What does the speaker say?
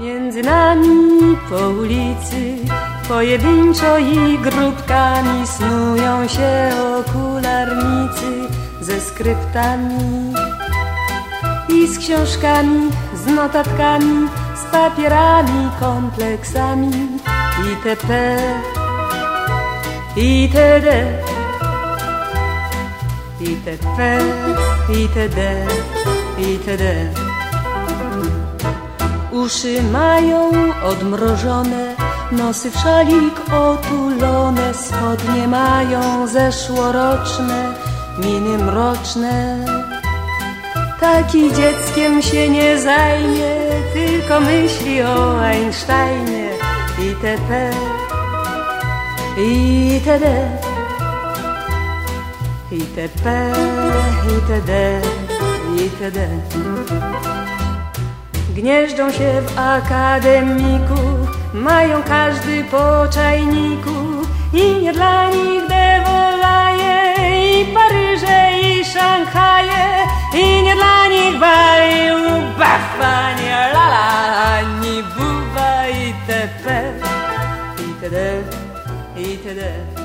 Między nami po ulicy pojedynczo i grupkami snują się okularnicy ze skryptami i z książkami, z notatkami, z papierami, kompleksami itp. itd. itp. itd. itd. Uszy mają odmrożone, nosy w szalik otulone, spodnie mają zeszłoroczne, miny mroczne. Taki dzieckiem się nie zajmie, tylko myśli o Einsteinie itp. itd. itp. itd. itd. Gnieżdżą się w akademiku, mają każdy po czajniku i nie dla nich Devolaje, i Paryże, i Szanghaje, i nie dla nich Bali, Ubafa, nie lala, ani Buba itp. itd. itd.